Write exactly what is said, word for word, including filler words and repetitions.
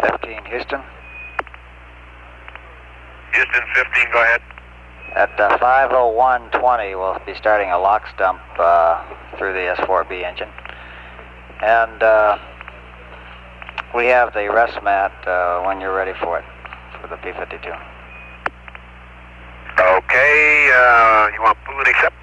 fifteen, Houston. Houston fifteen, go ahead. At uh, five oh one twenty, we'll be starting a lock stump uh, through the S four B engine. And uh, we have the rest mat uh, when you're ready for it, for the P fifty-two. Okay, uh, you want pull and accept?